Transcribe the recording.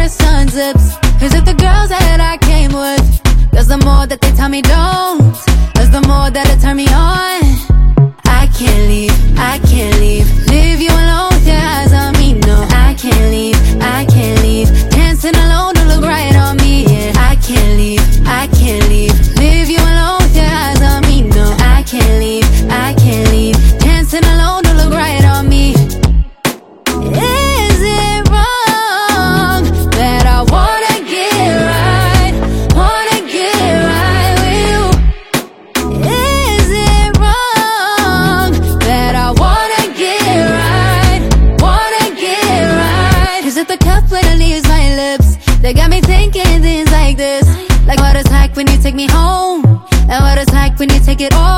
your son's lips? Is it the girls that I came with? Cause the more that they tell me don't, cause the more that it turn me on. I can't leave, I can't leave. Leave you alone with your eyes on me, no. I can't leave, I can't leave. Dancing alone to look right on me, yeah. I can't leave, I can't leave. Leave you alone with your eyes on me, no. I can't leave, I can't leave. Dancing alone to look right on me. Is it wrong that I wanna get right? Wanna get right with you? Is it wrong that I wanna get right? Wanna get right? Is it the cup when it leaves my lips that got me thinking things like this? Like what it's like when you take me home, and what it's like when you take it all.